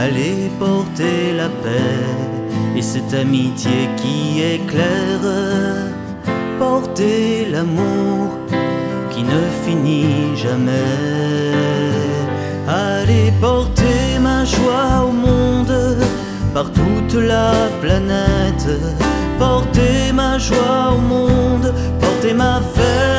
Allez porter la paix et cette amitié qui éclaire. Porter l'amour qui ne finit jamais. Allez porter ma joie au monde par toute la planète. Porter ma joie au monde, porter ma fête.